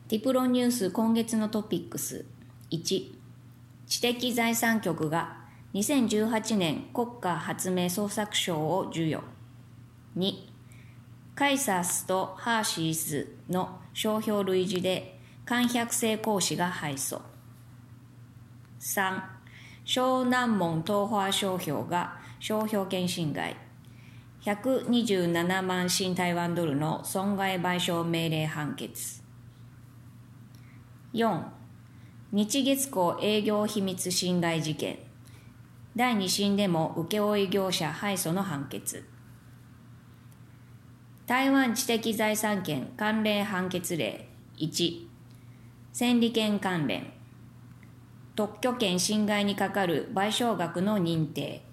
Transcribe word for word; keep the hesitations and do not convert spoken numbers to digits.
ティプロニュース今月のトピックス。いち、知的財産局がにせんじゅうはちねん国家発明創作賞を授与。に、カイサスとハーシーズの商標類似で漢百成講師が敗訴。さん、小南門東華商標が商標権侵害。ひゃくにじゅうななまん新台湾ドルの損害賠償命令判決。よん、日月光営業秘密侵害事件。だいに審でも請負業者敗訴の判決。台湾知的財産権関連判決例。いち、権利権関連。特許権侵害にかかる賠償額の認定。